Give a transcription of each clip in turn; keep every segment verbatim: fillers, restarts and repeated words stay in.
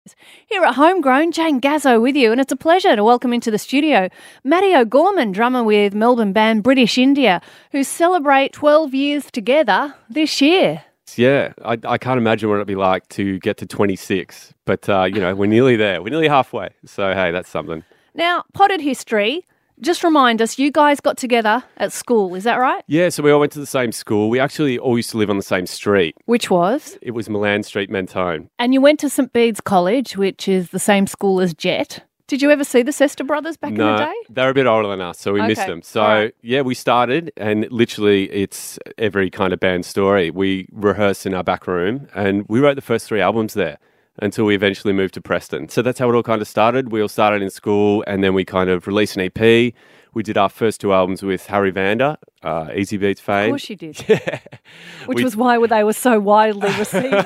Here at Homegrown, Jane Gazzo with you, and it's a pleasure to welcome into the studio Matty O'Gorman, drummer with Melbourne band British India, who celebrate twelve years together this year. Yeah, I, I can't imagine what it'd be like to get to twenty-six, but, uh, you know, we're nearly there. We're nearly halfway. So, hey, that's something. Now, potted history. Just remind us, you guys got together at school, is that right? Yeah, so we all went to the same school. We actually all used to live on the same street. Which was? It was Milan Street, Mentone. And you went to St Bede's College, which is the same school as Jet. Did you ever see the Sester brothers back no, in the day? They're a bit older than us, so we Okay, missed them. So, right. yeah, we started, and literally it's every kind of band story. We rehearsed in our back room, and we wrote the first three albums there until we eventually moved to Preston. So that's how it all kind of started. We all started in school, and then we kind of released an E P. We did our first two albums with Harry Vander, uh, Easy Beats fame. Of course you did. Yeah. Which we... was why they were so widely received.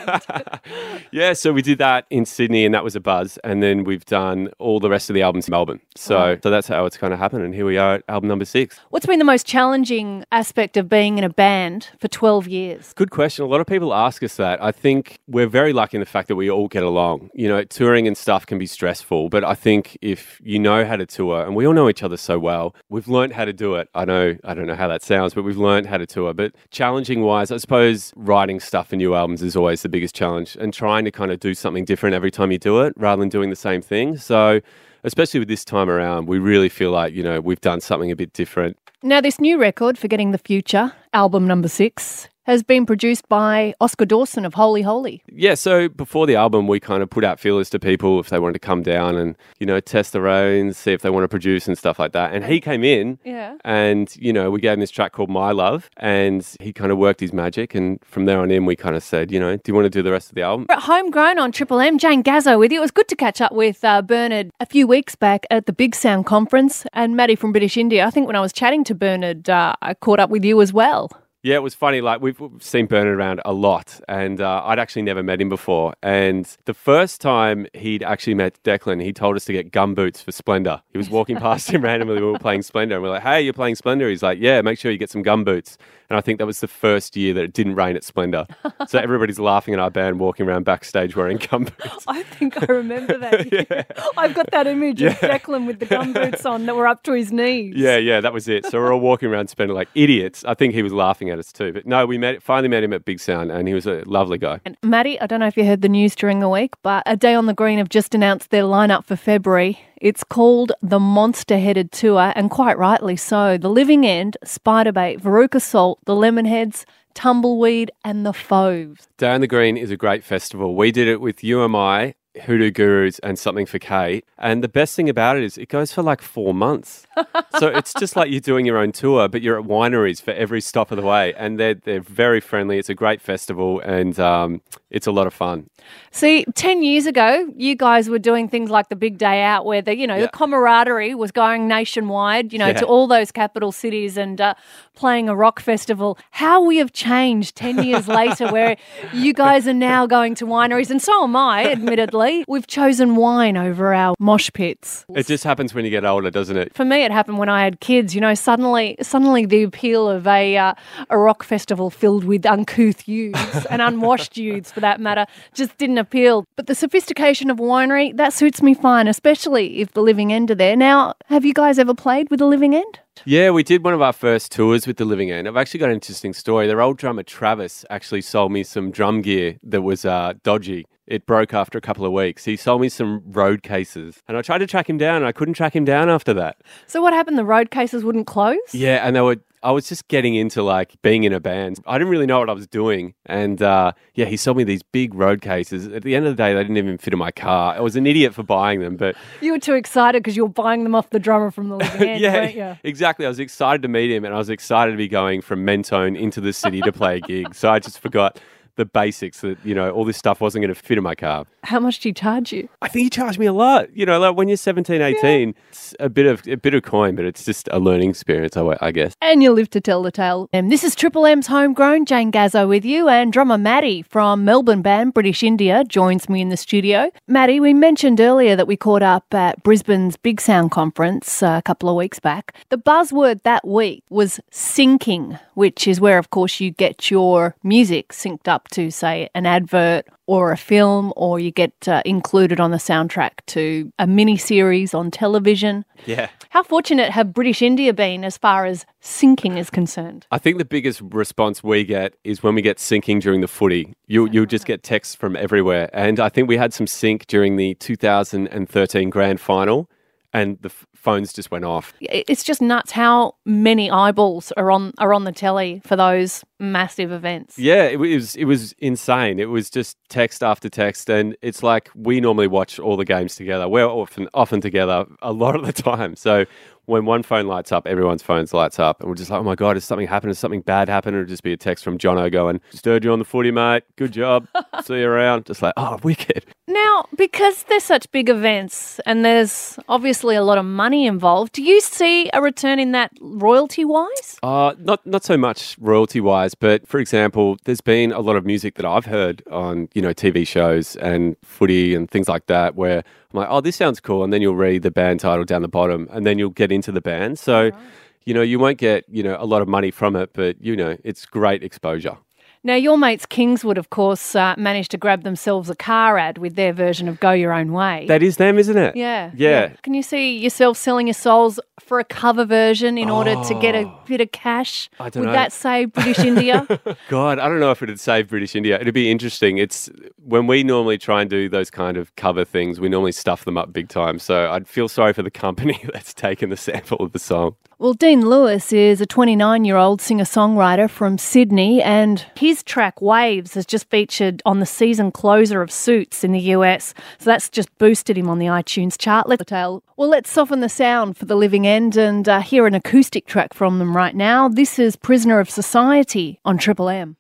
Yeah, so we did that in Sydney, and that was a buzz. And then we've done all the rest of the albums in Melbourne. So, Right. so that's how it's kind of happened. And here we are at album number six. What's been the most challenging aspect of being in a band for twelve years? Good question. A lot of people ask us that. I think we're very lucky in the fact that we all get along. You know, touring and stuff can be stressful, but I think if you know how to tour, and we all know each other so well, we've learned how to do it. I know, I don't know how that sounds, but we've learned how to tour. But challenging wise, I suppose writing stuff for new albums is always the biggest challenge, and trying to kind of do something different every time you do it rather than doing the same thing. So especially with this time around, we really feel like, you know, we've done something a bit different. Now, this new record, Forgetting the Future, album number six, has been produced by Oscar Dawson of Holy Holy. Yeah, so before the album, we kind of put out feelers to people if they wanted to come down and, you know, test their own, see if they want to produce and stuff like that. And he came in Yeah. and, you know, we gave him this track called My Love, and he kind of worked his magic. And from there on in, we kind of said, you know, do you want to do the rest of the album? We're at Homegrown on Triple M, Jane Gazzo with you. It was good to catch up with uh, Bernard a few weeks back at the Big Sound Conference, and Matty from British India. I think when I was chatting to Bernard, uh, I caught up with you as well. Yeah, it was funny. Like, we've seen Bernard around a lot, and uh, I'd actually never met him before. And the first time he'd actually met Declan, he told us to get gumboots for Splendor. He was walking past him randomly. We were playing Splendor, and we're like, hey, you're playing Splendor? He's like, yeah, make sure you get some gumboots. And I think that was the first year that it didn't rain at Splendor. So everybody's laughing at our band walking around backstage wearing gumboots. I think I remember that. Yeah. I've got that image Yeah. of Declan with the gumboots on that were up to his knees. Yeah, yeah, that was it. So we're all walking around Splendor like idiots. I think he was laughing at us too. But no, we met finally met him at Big Sound, and he was a lovely guy. And Matty, I don't know if you heard the news during the week, but A Day on the Green have just announced their lineup for February. It's called the Monster-Headed Tour, and quite rightly so. The Living End, Spiderbait, Veruca Salt, the Lemonheads, Tumbleweed, and the Fauves. Day on the Green is a great festival. We did it with U M I, Hoodoo Gurus, and Something for Kate. And the best thing about it is it goes for like four months. So it's just like you're doing your own tour, but you're at wineries for every stop of the way. And they're, they're very friendly. It's a great festival, and um, it's a lot of fun. See, ten years ago, you guys were doing things like the Big Day Out, where the, you know, Yeah. the camaraderie was going nationwide, you know, Yeah. to all those capital cities and uh, playing a rock festival. How we have changed ten years later, where you guys are now going to wineries, and so am I, admittedly. We've chosen wine over our mosh pits. It just happens when you get older, doesn't it? For me, it happened when I had kids. You know, suddenly, suddenly the appeal of a uh, a rock festival filled with uncouth youths and unwashed youths, for that matter, just didn't appeal. But the sophistication of winery, that suits me fine, especially if the Living End are there. Now, have you guys ever played with the Living End? Yeah, we did one of our first tours with the Living End. I've actually got an interesting story. Their old drummer, Travis, actually sold me some drum gear that was uh, dodgy. It broke after a couple of weeks. He sold me some road cases, and I tried to track him down, and I couldn't track him down after that. So what happened? The road cases wouldn't close? Yeah, and they were. I was just getting into like being in a band. I didn't really know what I was doing, and uh, yeah, he sold me these big road cases. At the end of the day, they didn't even fit in my car. I was an idiot for buying them, but You were too excited because you were buying them off the drummer from the Living End, yeah, weren't you? exactly. I was excited to meet him, and I was excited to be going from Mentone into the city to play a gig. So I just forgot the basics that, you know, all this stuff wasn't going to fit in my car. How much do you charge you? I think he charged me a lot. You know, like when you're seventeen, eighteen, yeah. It's a bit of a bit of coin, but it's just a learning experience, I, I guess. And you live to tell the tale. And this is Triple M's Homegrown. Jane Gazzo with you, and drummer Matty from Melbourne band British India joins me in the studio. Matty, we mentioned earlier that we caught up at Brisbane's Big Sound Conference uh, a couple of weeks back. The buzzword that week was syncing, which is where, of course, you get your music synced up up to, say, an advert or a film, or you get uh, included on the soundtrack to a mini-series on television. Yeah. How fortunate have British India been as far as syncing is concerned? I think the biggest response we get is when we get syncing during the footy. You, you'll just get texts from everywhere. And I think we had some sync during the two thousand thirteen grand final, and the f- phones just went off. It's just nuts how many eyeballs are on are on the telly for those massive events. Yeah, it was it was insane. It was just text after text, and it's like we normally watch all the games together. We're often often together a lot of the time. So when one phone lights up, everyone's phones lights up, and we're just like, oh my God, has something happened? Has something bad happened? Or it'll just be a text from Jono going, just heard you on the footy, mate. Good job. See you around. Just like, oh, wicked. Now, because they're such big events and there's obviously a lot of money involved, do you see a return in that royalty-wise? Uh, not not so much royalty-wise, but for example, there's been a lot of music that I've heard on, you know, T V shows and footy and things like that where I'm like, oh, this sounds cool. And then you'll read the band title down the bottom and then you'll get into the band. So, right. you know, you won't get, you know, a lot of money from it, but, you know, it's great exposure. Now, your mates Kingswood, of course, uh, managed to grab themselves a car ad with their version of Go Your Own Way. That is them, isn't it? Yeah. Yeah. yeah. Can you see yourself selling your souls for a cover version in oh, order to get a bit of cash? I don't Would know. that save British India? God, I don't know if it would save British India. It'd be interesting. It's when we normally try and do those kind of cover things, we normally stuff them up big time. So I'd feel sorry for the company that's taken the sample of the song. Well, Dean Lewis is a twenty-nine-year-old singer-songwriter from Sydney, and his track Waves has just featured on the season closer of Suits in the U S. So that's just boosted him on the iTunes chart. Let's tell. Well, let's soften the sound for the living end and uh, hear an acoustic track from them right now. This is Prisoner of Society on Triple M.